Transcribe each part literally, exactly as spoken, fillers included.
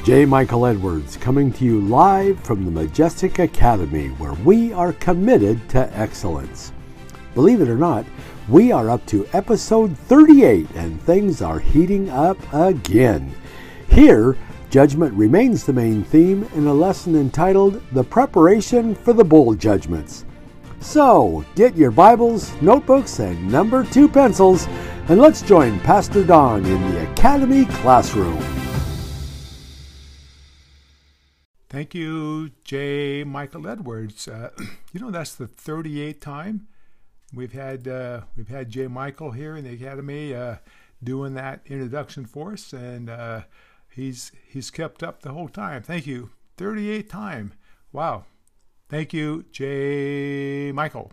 J. Michael Edwards coming to you live from the Majestic Academy, where we are committed to excellence. Believe it or not, we are up to episode thirty-eight and things are heating up again. Here, judgment remains the main theme in a lesson entitled The Preparation for the Bowl Judgments. So, get your Bibles, notebooks, and number two pencils, and let's join Pastor Don in the Academy classroom. Thank you, J. Michael Edwards. Uh, you know, that's the thirty-eighth time we've had uh, we've had J. Michael here in the Academy uh, doing that introduction for us, and uh, he's he's kept up the whole time. Thank you, thirty-eighth time. Wow. Thank you, J. Michael.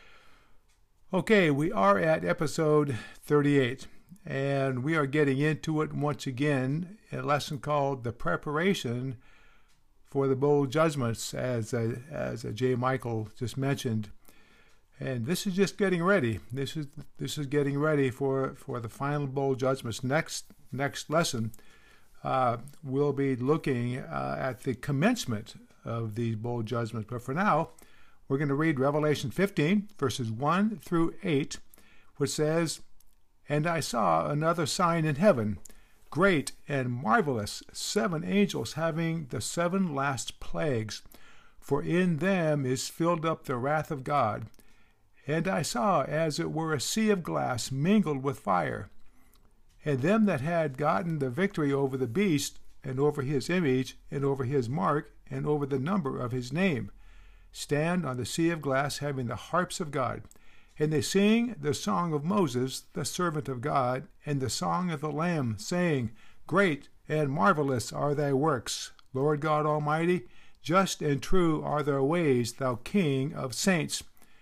Okay, we are at episode thirty-eight, and we are getting into it once again, a lesson called The Preparation for the Bowl Judgments, as uh, as uh, J. Michael just mentioned. And this is just getting ready. This is this is getting ready for, for the final bowl judgments. Next next lesson, uh, we'll be looking uh, at the commencement of these bowl judgments. But for now, we're going to read Revelation fifteen, verses one through eight, which says, "And I saw another sign in heaven, great and marvelous, seven angels having the seven last plagues, for in them is filled up the wrath of God. And I saw as it were a sea of glass mingled with fire. And them that had gotten the victory over the beast, and over his image, and over his mark, and over the number of his name, stand on the sea of glass having the harps of God. And they sing the song of Moses, the servant of God, and the song of the Lamb, saying, Great and marvelous are thy works, Lord God Almighty. Just and true are thy ways, thou King of saints.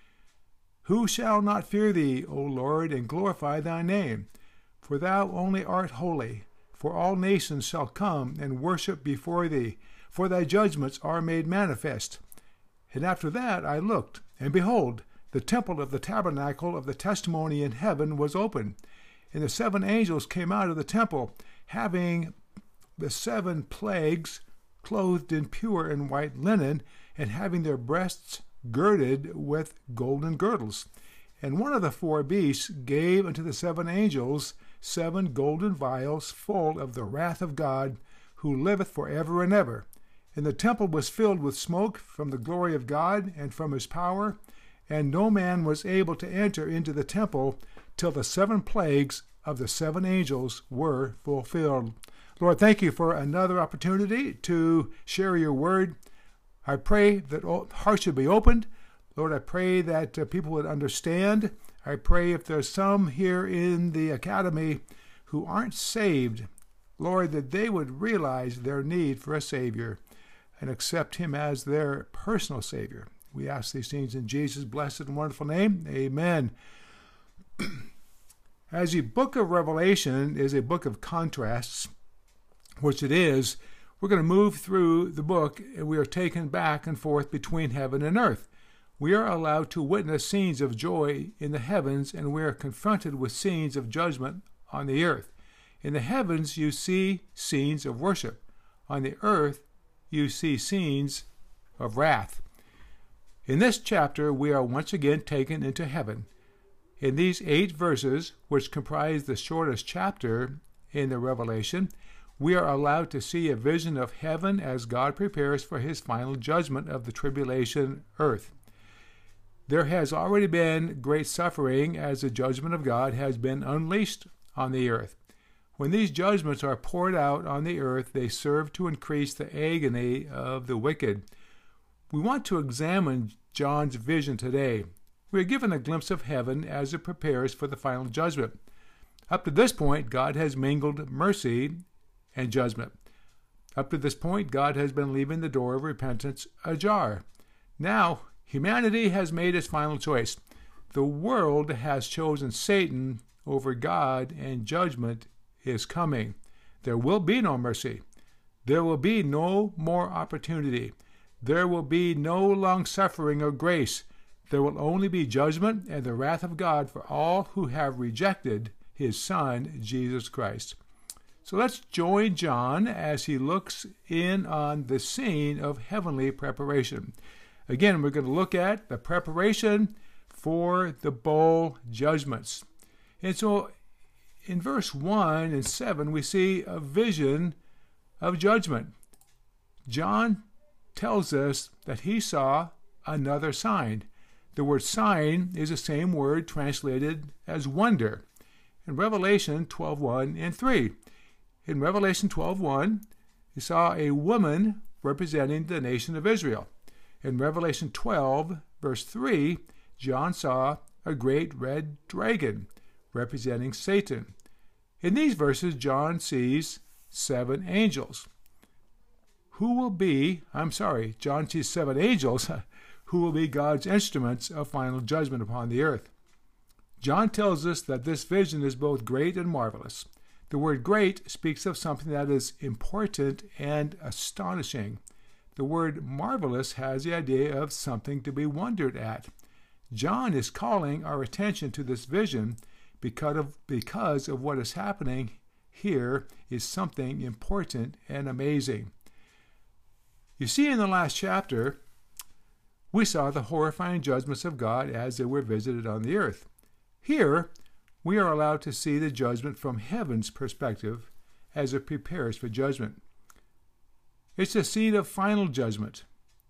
Who shall not fear thee, O Lord, and glorify thy name? For thou only art holy. For all nations shall come and worship before thee, for thy judgments are made manifest. And after that I looked, and behold, the temple of the tabernacle of the testimony in heaven was open, and the seven angels came out of the temple, having the seven plagues, clothed in pure and white linen, and having their breasts girded with golden girdles. And one of the four beasts gave unto the seven angels seven golden vials full of the wrath of God, who liveth for ever and ever. And the temple was filled with smoke from the glory of God and from his power, and no man was able to enter into the temple till the seven plagues of the seven angels were fulfilled." Lord, thank you for another opportunity to share your word. I pray that hearts should be opened. Lord, I pray that uh, people would understand. I pray if there's some here in the academy who aren't saved, Lord, that they would realize their need for a Savior and accept him as their personal Savior. We ask these things in Jesus' blessed and wonderful name. Amen. As the book of Revelation is a book of contrasts, which it is, we're going to move through the book, and we are taken back and forth between heaven and earth. We are allowed to witness scenes of joy in the heavens, and we are confronted with scenes of judgment on the earth. In the heavens, you see scenes of worship. On the earth, you see scenes of wrath. In this chapter, we are once again taken into heaven. In these eight verses, which comprise the shortest chapter in the Revelation, we are allowed to see a vision of heaven as God prepares for his final judgment of the tribulation earth. There has already been great suffering as the judgment of God has been unleashed on the earth. When these judgments are poured out on the earth, they serve to increase the agony of the wicked. We want to examine John's vision today. We are given a glimpse of heaven as it prepares for the final judgment. Up to this point, God has mingled mercy and judgment. Up to this point, God has been leaving the door of repentance ajar. Now, humanity has made its final choice. The world has chosen Satan over God, and judgment is coming. There will be no mercy. There will be no more opportunity. There will be no long-suffering or grace. There will only be judgment and the wrath of God for all who have rejected his Son, Jesus Christ. So let's join John as he looks in on the scene of heavenly preparation. Again, we're going to look at the preparation for the bowl judgments. And so in verse one and seven, we see a vision of judgment. John tells us that he saw another sign. The word sign is the same word translated as wonder. In Revelation twelve one and three. In Revelation twelve one, he saw a woman representing the nation of Israel. In Revelation twelve, verse three, John saw a great red dragon representing Satan. In these verses, John sees seven angels. Who will be, I'm sorry, John sees seven angels who will be God's instruments of final judgment upon the earth. John tells us that this vision is both great and marvelous. The word great speaks of something that is important and astonishing. The word marvelous has the idea of something to be wondered at. John is calling our attention to this vision because of, because of what is happening here is something important and amazing. You see, in the last chapter, we saw the horrifying judgments of God as they were visited on the earth. Here, we are allowed to see the judgment from heaven's perspective as it prepares for judgment. It's a scene of final judgment.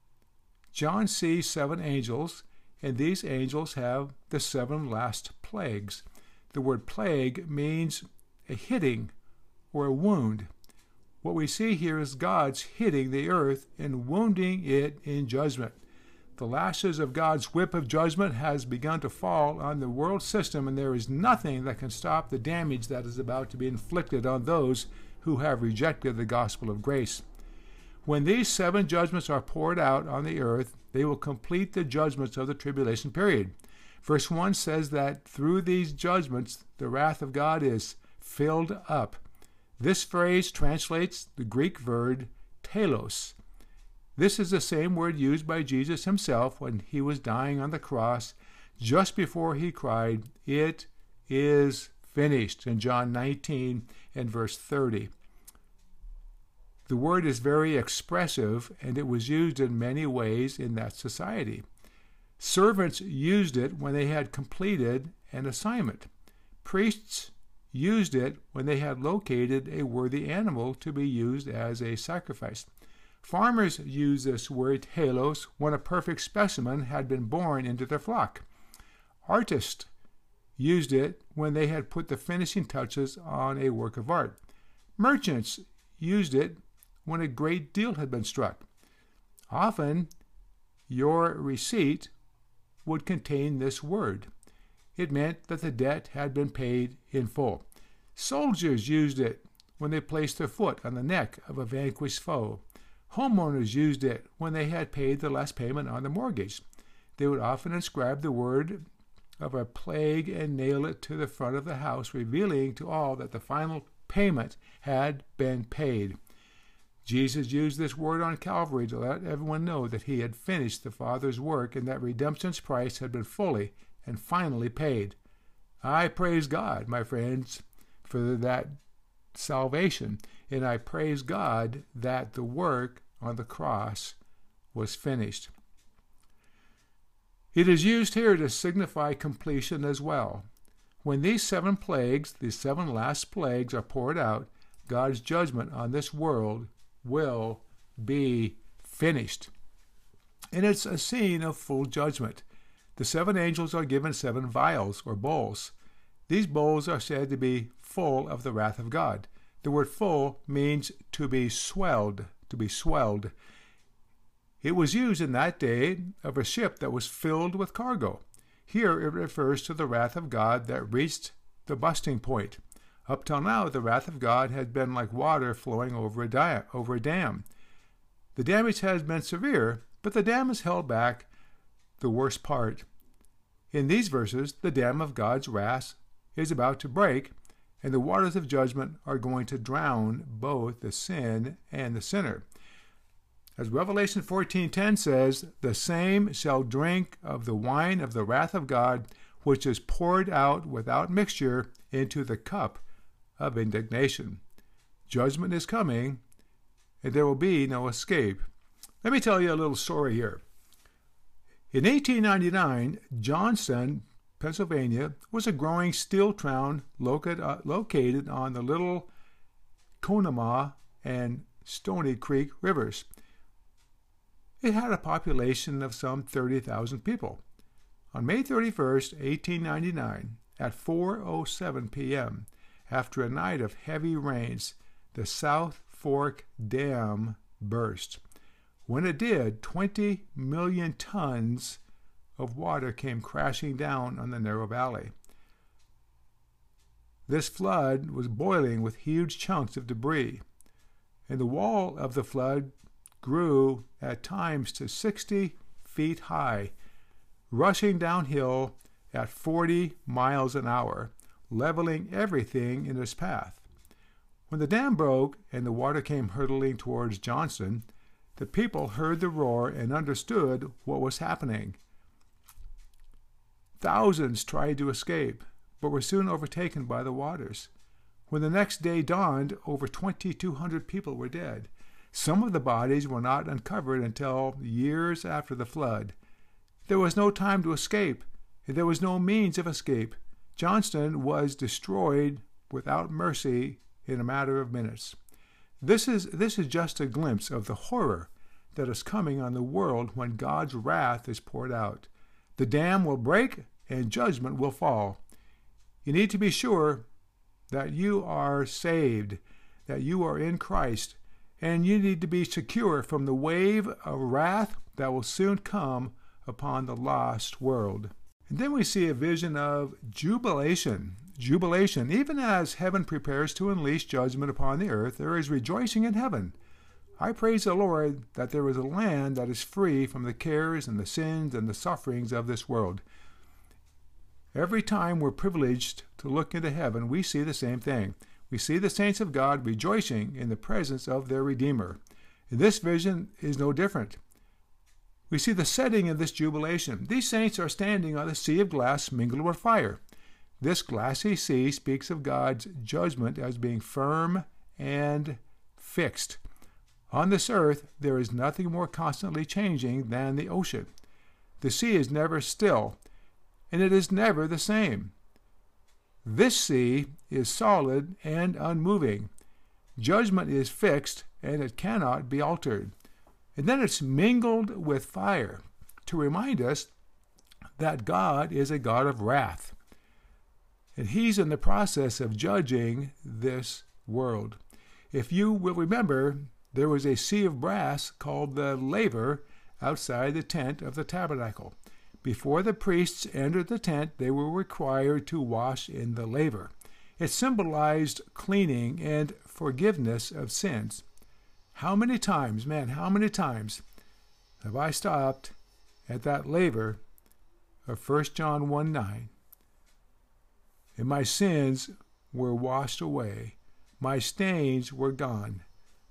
John sees seven angels, and these angels have the seven last plagues. The word plague means a hitting or a wound. What we see here is God's hitting the earth and wounding it in judgment. The lashes of God's whip of judgment has begun to fall on the world system, and there is nothing that can stop the damage that is about to be inflicted on those who have rejected the gospel of grace. When these seven judgments are poured out on the earth, they will complete the judgments of the tribulation period. Verse one says that through these judgments, the wrath of God is filled up. This phrase translates the Greek verb telos. This is the same word used by Jesus himself when he was dying on the cross, just before he cried, "It is finished," in John nineteen and verse thirty. The word is very expressive, and it was used in many ways in that society. Servants used it when they had completed an assignment. Priests used it when they had located a worthy animal to be used as a sacrifice. Farmers used this word telos when a perfect specimen had been born into their flock. Artists used it when they had put the finishing touches on a work of art. Merchants used it when a great deal had been struck. Often, your receipt would contain this word. It meant that the debt had been paid in full. Soldiers used it when they placed their foot on the neck of a vanquished foe. Homeowners used it when they had paid the last payment on the mortgage. They would often inscribe the word of a plague and nail it to the front of the house, revealing to all that the final payment had been paid. Jesus used this word on Calvary to let everyone know that he had finished the Father's work and that redemption's price had been fully and finally paid. I praise God, my friends, for that salvation, and I praise God that the work on the cross was finished. It is used here to signify completion as well. When these seven plagues, these seven last plagues, are poured out, God's judgment on this world will be finished. And it's a scene of full judgment. The seven angels are given seven vials or bowls. These bowls are said to be full of the wrath of God. The word full means to be swelled, to be swelled. It was used in that day of a ship that was filled with cargo. Here it refers to the wrath of God that reached the busting point. Up till now, the wrath of God had been like water flowing over a, di- over a dam. The damage has been severe, but the dam has held back the worst part. In these verses, the dam of God's wrath is about to break, and the waters of judgment are going to drown both the sin and the sinner. As Revelation fourteen ten says, "The same shall drink of the wine of the wrath of God, which is poured out without mixture into the cup of indignation." Judgment is coming, and there will be no escape. Let me tell you a little story here. In eighteen ninety-nine, Johnston, Pennsylvania, was a growing steel town located on the Little Conemaugh and Stony Creek rivers. It had a population of some thirty thousand people. On May thirty-first, eighteen ninety-nine, at four oh seven p.m., after a night of heavy rains, the South Fork Dam burst. When it did, twenty million tons of water came crashing down on the narrow valley. This flood was boiling with huge chunks of debris, and the wall of the flood grew at times to sixty feet high, rushing downhill at forty miles an hour, leveling everything in its path. When the dam broke and the water came hurtling towards Johnston, the people heard the roar and understood what was happening. Thousands tried to escape, but were soon overtaken by the waters. When the next day dawned, over twenty-two hundred people were dead. Some of the bodies were not uncovered until years after the flood. There was no time to escape, and there was no means of escape. Johnston was destroyed without mercy in a matter of minutes. This is, this is just a glimpse of the horror that is coming on the world when God's wrath is poured out. The dam will break and judgment will fall. You need to be sure that you are saved, that you are in Christ, and you need to be secure from the wave of wrath that will soon come upon the lost world. And then we see a vision of jubilation. Jubilation. Even as heaven prepares to unleash judgment upon the earth, there is rejoicing in heaven. I praise the Lord that there is a land that is free from the cares and the sins and the sufferings of this world. Every time we're privileged to look into heaven, we see the same thing. We see the saints of God rejoicing in the presence of their Redeemer. And this vision is no different. We see the setting of this jubilation. These saints are standing on the sea of glass mingled with fire. This glassy sea speaks of God's judgment as being firm and fixed. On this earth, there is nothing more constantly changing than the ocean. The sea is never still, and it is never the same. This sea is solid and unmoving. Judgment is fixed, and it cannot be altered. And then it's mingled with fire to remind us that God is a God of wrath. And he's in the process of judging this world. If you will remember, there was a sea of brass called the laver outside the tent of the tabernacle. Before the priests entered the tent, they were required to wash in the laver. It symbolized cleaning and forgiveness of sins. How many times, man, how many times have I stopped at that laver of First John one nine? And my sins were washed away. My stains were gone.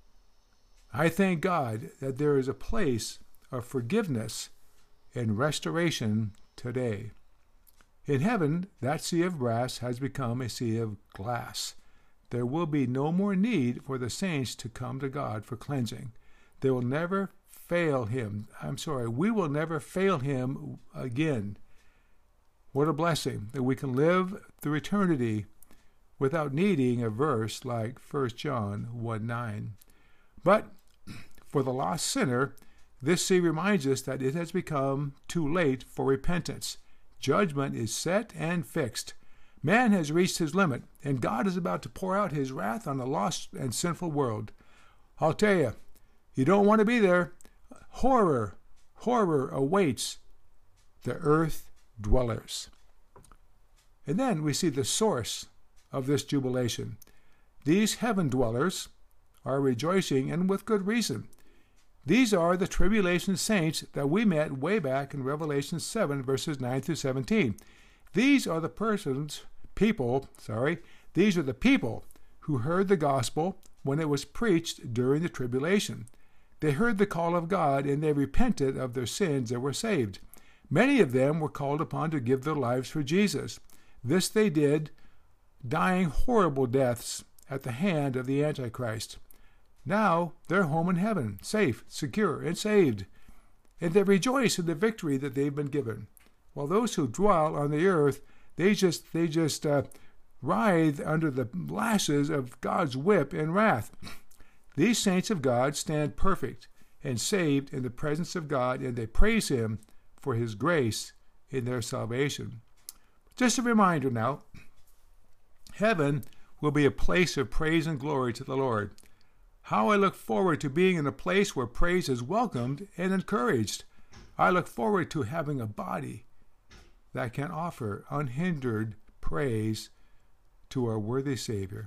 I thank God that there is a place of forgiveness and restoration today. In heaven, that sea of brass has become a sea of glass. There will be no more need for the saints to come to God for cleansing. They will never fail him. I'm sorry, we will never fail him again. What a blessing that we can live through eternity without needing a verse like First John one nine. But for the lost sinner, this sea reminds us that it has become too late for repentance. Judgment is set and fixed. Man has reached his limit, and God is about to pour out his wrath on a lost and sinful world. I'll tell you, you don't want to be there. Horror, horror awaits the earth dwellers. And then we see the source of this jubilation. These heaven dwellers are rejoicing, and with good reason. These are the tribulation saints that we met way back in Revelation seven, verses nine through seventeen. These are the persons, people, sorry, these are the people who heard the gospel when it was preached during the tribulation. They heard the call of God, and they repented of their sins and were saved. Many of them were called upon to give their lives for Jesus. This they did, dying horrible deaths at the hand of the Antichrist. Now they're home in heaven, safe, secure, and saved, and they rejoice in the victory that they've been given. While those who dwell on the earth, they just they just uh, writhe under the lashes of God's whip and wrath. These saints of God stand perfect and saved in the presence of God, and they praise Him for His grace in their salvation. Just a reminder now, heaven will be a place of praise and glory to the Lord. How I look forward to being in a place where praise is welcomed and encouraged. I look forward to having a body that can offer unhindered praise to our worthy Savior.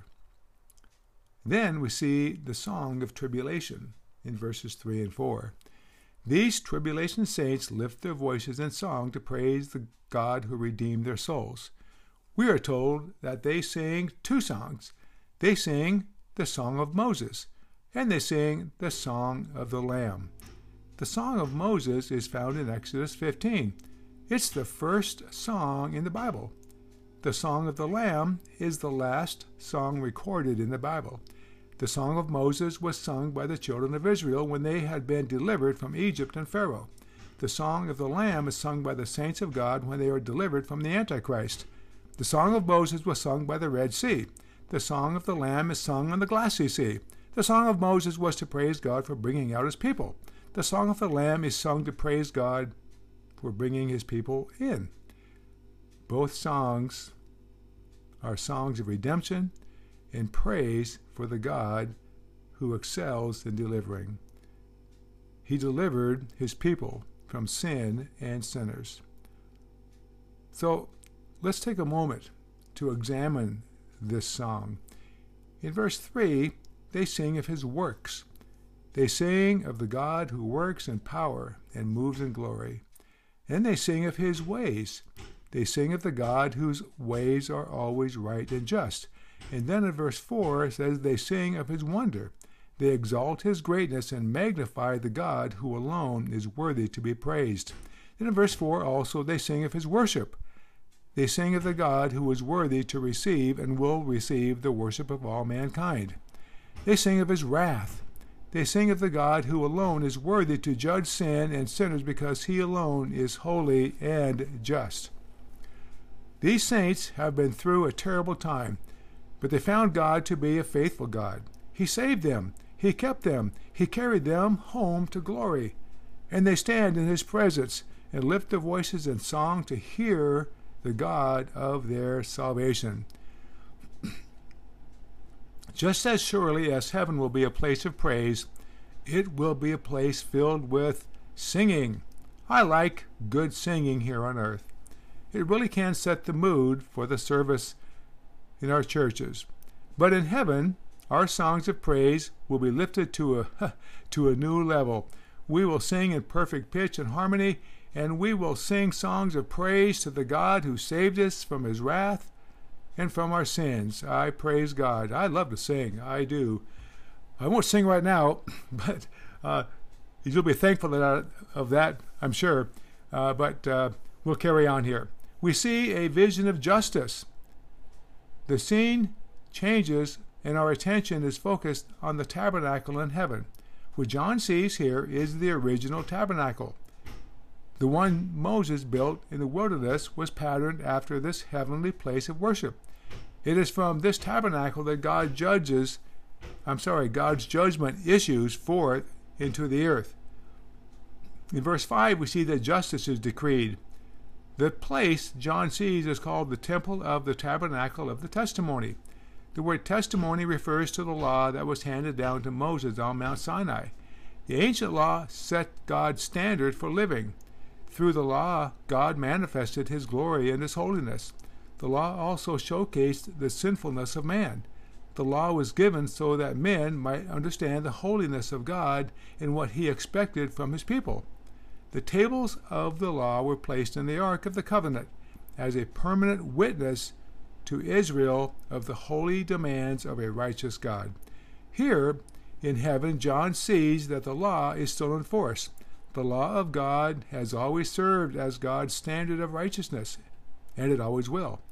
Then we see the song of tribulation in verses three and four. These tribulation saints lift their voices in song to praise the God who redeemed their souls. We are told that they sing two songs. They sing the Song of Moses, and they sing the Song of the Lamb. The Song of Moses is found in Exodus fifteen. It's the first song in the Bible. The Song of the Lamb is the last song recorded in the Bible. The Song of Moses was sung by the children of Israel when they had been delivered from Egypt and Pharaoh. The Song of the Lamb is sung by the saints of God when they are delivered from the Antichrist. The Song of Moses was sung by the Red Sea. The Song of the Lamb is sung on the glassy sea. The Song of Moses was to praise God for bringing out His people. The Song of the Lamb is sung to praise God for bringing His people in. Both songs are songs of redemption and praise for the God who excels in delivering. He delivered His people from sin and sinners. So let's take a moment to examine this song. In verse three, they sing of His works. They sing of the God who works in power and moves in glory. And they sing of His ways. They sing of the God whose ways are always right and just. And then in verse four it says they sing of His wonder. They exalt His greatness and magnify the God who alone is worthy to be praised. And in verse four also they sing of His worship. They sing of the God who is worthy to receive and will receive the worship of all mankind. They sing of His wrath. They sing of the God who alone is worthy to judge sin and sinners because He alone is holy and just. These saints have been through a terrible time, but they found God to be a faithful God. He saved them. He kept them. He carried them home to glory. And they stand in His presence and lift their voices in song to hear the God of their salvation. Just as surely as heaven will be a place of praise, it will be a place filled with singing. I like good singing here on earth. It really can set the mood for the service in our churches. But in heaven, our songs of praise will be lifted to a, to a new level. We will sing in perfect pitch and harmony, and we will sing songs of praise to the God who saved us from His wrath and from our sins. I praise God. I love to sing. I do. I won't sing right now, but uh, you'll be thankful that, of that, I'm sure. Uh, but uh, we'll carry on here. We see a vision of justice. The scene changes and our attention is focused on the tabernacle in heaven. What John sees here is the original tabernacle. The one Moses built in the wilderness was patterned after this heavenly place of worship. It is from this tabernacle that God judges, I'm sorry, God's judgment issues forth into the earth. In verse five, we see that justice is decreed. The place John sees is called the temple of the tabernacle of the testimony. The word testimony refers to the law that was handed down to Moses on Mount Sinai. The ancient law set God's standard for living. Through the law, God manifested His glory and His holiness. The law also showcased the sinfulness of man. The law was given so that men might understand the holiness of God and what He expected from His people. The tables of the law were placed in the Ark of the Covenant as a permanent witness to Israel of the holy demands of a righteous God. Here in heaven, John sees that the law is still in force. The law of God has always served as God's standard of righteousness, and it always will.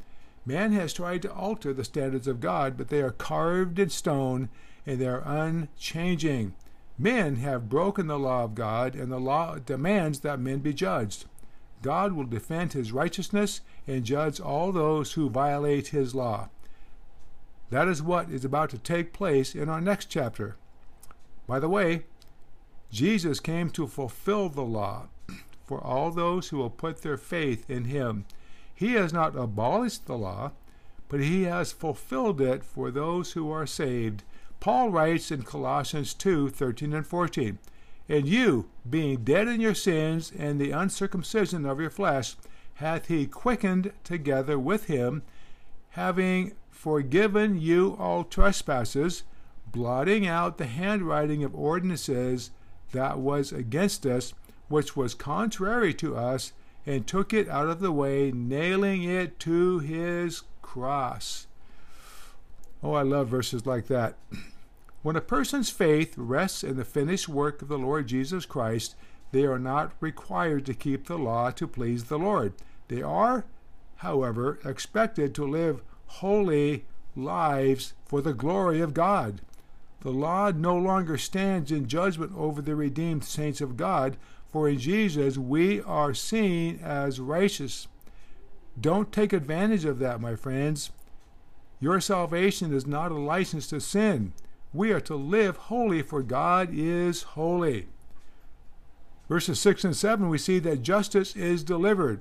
Man has tried to alter the standards of God, but they are carved in stone and they are unchanging. Men have broken the law of God, and the law demands that men be judged. God will defend his righteousness and judge all those who violate his law. That is what is about to take place in our next chapter. By the way, Jesus came to fulfill the law for all those who will put their faith in him. He has not abolished the law, but he has fulfilled it for those who are saved. Paul writes in Colossians two, thirteen and fourteen, "And you, being dead in your sins and the uncircumcision of your flesh, hath he quickened together with him, having forgiven you all trespasses, blotting out the handwriting of ordinances that was against us, which was contrary to us, and took it out of the way, nailing it to his cross." Oh, I love verses like that. When a person's faith rests in the finished work of the Lord Jesus Christ, they are not required to keep the law to please the Lord. They are, however, expected to live holy lives for the glory of God. The law no longer stands in judgment over the redeemed saints of God, for in Jesus we are seen as righteous. Don't take advantage of that, my friends. Your salvation is not a license to sin. We are to live holy, for God is holy. Verses six and seven, we see that justice is delivered.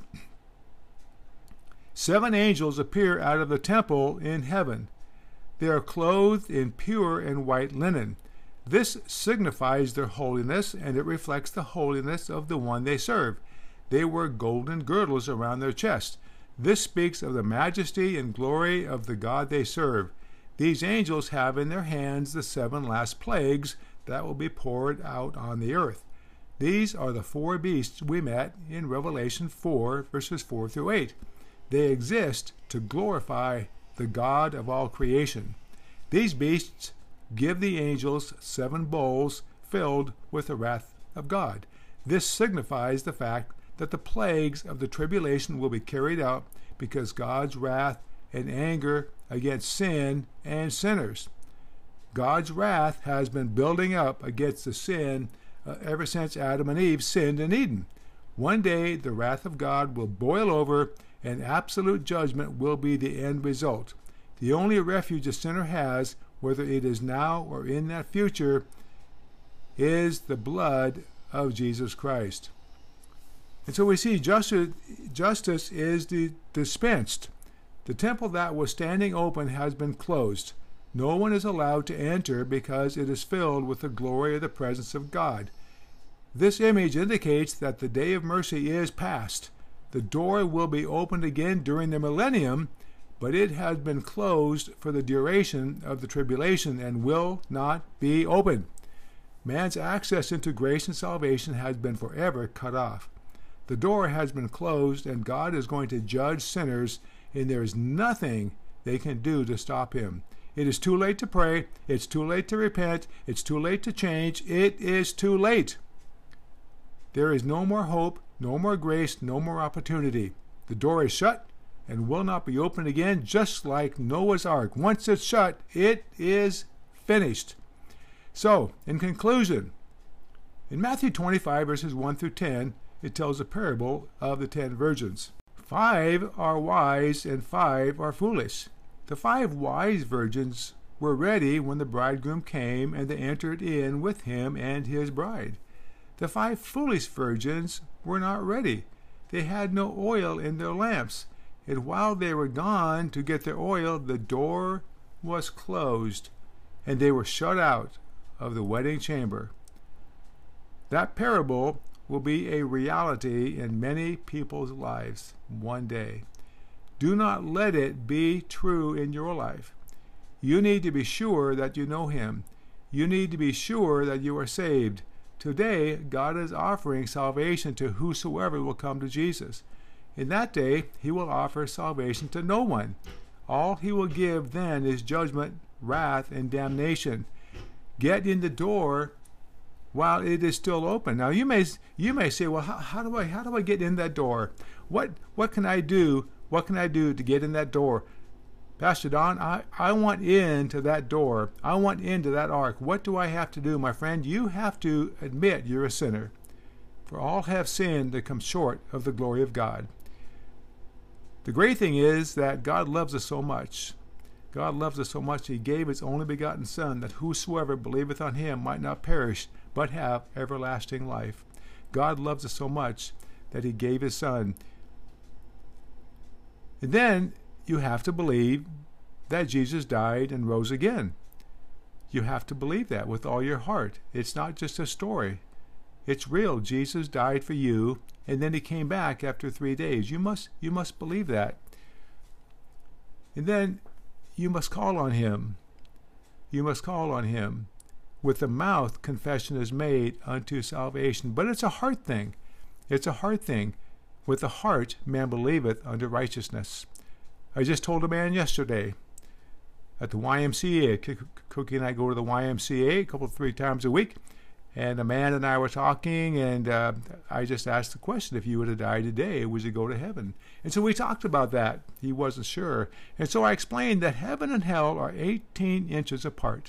Seven angels appear out of the temple in heaven. They are clothed in pure and white linen. This signifies their holiness, and it reflects the holiness of the one they serve. They wear golden girdles around their chest. This speaks of the majesty and glory of the God they serve. These angels have in their hands the seven last plagues that will be poured out on the earth. These are the four beasts we met in Revelation four, verses four through eight. They exist to glorify the God of all creation. These beasts give the angels seven bowls filled with the wrath of God. This signifies the fact that the plagues of the tribulation will be carried out because God's wrath and anger against sin and sinners. God's wrath has been building up against the sin uh, ever since Adam and Eve sinned in Eden. One day the wrath of God will boil over and absolute judgment will be the end result. The only refuge a sinner has, whether it is now or in that future, is the blood of Jesus Christ. And so we see justice, justice is the, dispensed. The temple that was standing open has been closed. No one is allowed to enter because it is filled with the glory of the presence of God. This image indicates that the day of mercy is past. The door will be opened again during the millennium, but it has been closed for the duration of the tribulation and will not be opened. Man's access into grace and salvation has been forever cut off. The door has been closed, and God is going to judge sinners, and there is nothing they can do to stop him. It is too late to pray. It's too late to repent. It's too late to change. It is too late. There is no more hope, no more grace, no more opportunity. The door is shut and will not be opened again, just like Noah's Ark. Once it's shut, it is finished. So, in conclusion, in Matthew twenty-five, verses one through ten, it tells a parable of the ten virgins. Five are wise and five are foolish. The five wise virgins were ready when the bridegroom came, and they entered in with him and his bride. The five foolish virgins were not ready. They had no oil in their lamps, and while they were gone to get their oil, the door was closed, and they were shut out of the wedding chamber. That parable will be a reality in many people's lives one day. Do not let it be true in your life. You need to be sure that you know him. You need to be sure that you are saved. Today, God is offering salvation to whosoever will come to Jesus. In that day, he will offer salvation to no one. All he will give then is judgment, wrath, and damnation. Get in the door while it is still open. Now, you may you may say, well, how, how do I how do I get in that door? What what can I do What can I do to get in that door? Pastor Don, I, I want into that door. I want into that ark. What do I have to do, my friend? You have to admit you're a sinner. For all have sinned and come short of the glory of God. The great thing is that God loves us so much. God loves us so much, He gave His only begotten Son, that whosoever believeth on Him might not perish, but have everlasting life. God loves us so much that He gave His Son. And then you have to believe that Jesus died and rose again. You have to believe that with all your heart. It's not just a story. It's real. Jesus died for you, and then He came back after three days. You must, you must believe that. And then you must call on Him. You must call on Him. With the mouth, confession is made unto salvation. But it's a heart thing. It's a heart thing. With the heart, man believeth unto righteousness. I just told a man yesterday at the Y M C A. Cookie and I go to the Y M C A a couple, three times a week. And a man and I were talking, and uh, I just asked the question, if you were to die today, would you go to heaven? And so we talked about that. He wasn't sure. And so I explained that heaven and hell are eighteen inches apart.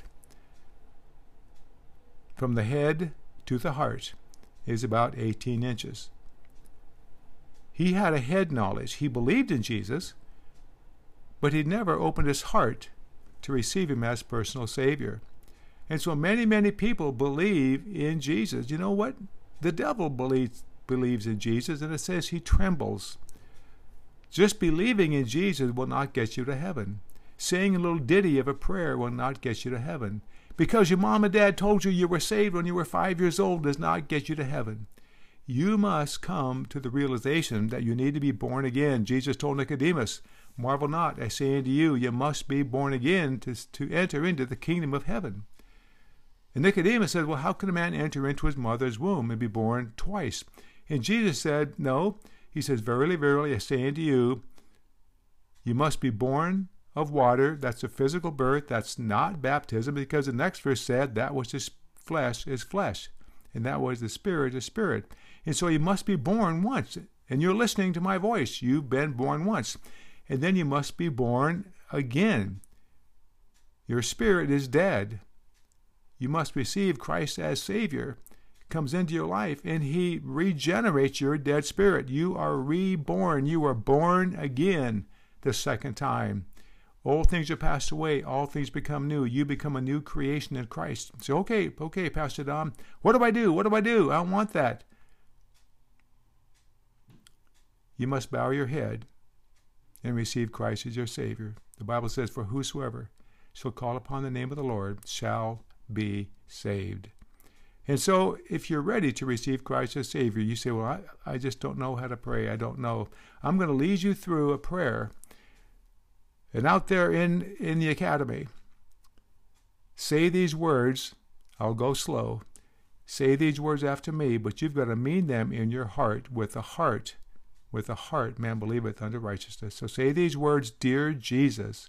From the head to the heart is about eighteen inches. He had a head knowledge. He believed in Jesus, but he never opened his heart to receive Him as personal Savior. And so many, many people believe in Jesus. You know what? The devil believes, believes in Jesus, and it says he trembles. Just believing in Jesus will not get you to heaven. Saying a little ditty of a prayer will not get you to heaven. Because your mom and dad told you you were saved when you were five years old does not get you to heaven. You must come to the realization that you need to be born again. Jesus told Nicodemus, marvel not, I say unto you, you must be born again to, to enter into the kingdom of heaven. And Nicodemus said, well, how can a man enter into his mother's womb and be born twice? And Jesus said, no. He says, verily, verily, I say unto you, you must be born of water. That's a physical birth. That's not baptism, because the next verse said that which is flesh is flesh, and that was the spirit is spirit. And so you must be born once. And you're listening to my voice. You've been born once. And then you must be born again. Your spirit is dead. You must receive Christ as Savior. Comes into your life, and He regenerates your dead spirit. You are reborn. You are born again the second time. Old things are passed away. All things become new. You become a new creation in Christ. So, okay, okay, Pastor Don, what do I do? What do I do? I want that. You must bow your head and receive Christ as your Savior. The Bible says, for whosoever shall call upon the name of the Lord shall be saved. And so if you're ready to receive Christ as Savior, you say, well, I, I just don't know how to pray. I don't know. I'm going to lead you through a prayer. And out there in, in the academy, say these words. I'll go slow. Say these words after me, but you've got to mean them in your heart. With a heart, with a heart, man believeth unto righteousness. So say these words, dear Jesus,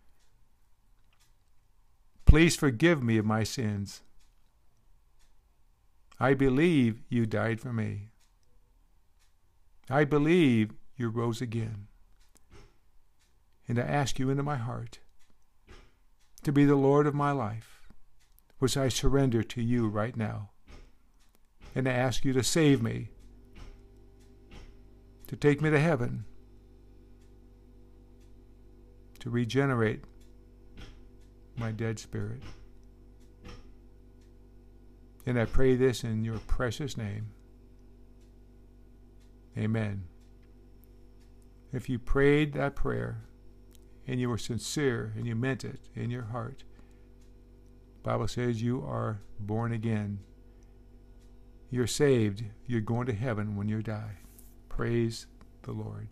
please forgive me of my sins. I believe you died for me. I believe you rose again. And I ask you into my heart to be the Lord of my life, which I surrender to you right now. And I ask you to save me, to take me to heaven, to regenerate my dead spirit. And I pray this in your precious name. Amen. If you prayed that prayer and you were sincere and you meant it in your heart, the Bible says you are born again. You're saved. You're going to heaven when you die. Praise the Lord.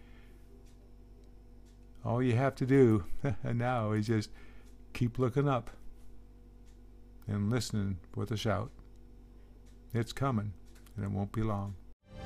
All you have to do now is just keep looking up and listening with a shout. It's coming, and it won't be long.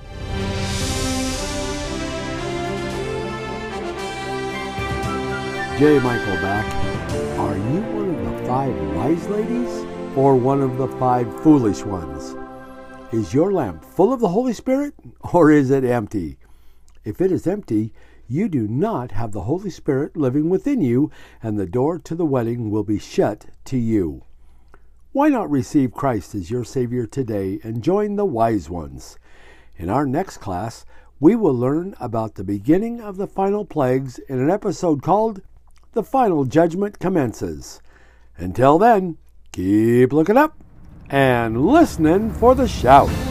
J. Michael back. Are you one of the five wise ladies or one of the five foolish ones? Is your lamp full of the Holy Spirit or is it empty? If it is empty, you do not have the Holy Spirit living within you, and the door to the wedding will be shut to you. Why not receive Christ as your Savior today and join the wise ones? In our next class, we will learn about the beginning of the final plagues in an episode called The Final Judgment Commences. Until then, keep looking up and listening for the shout.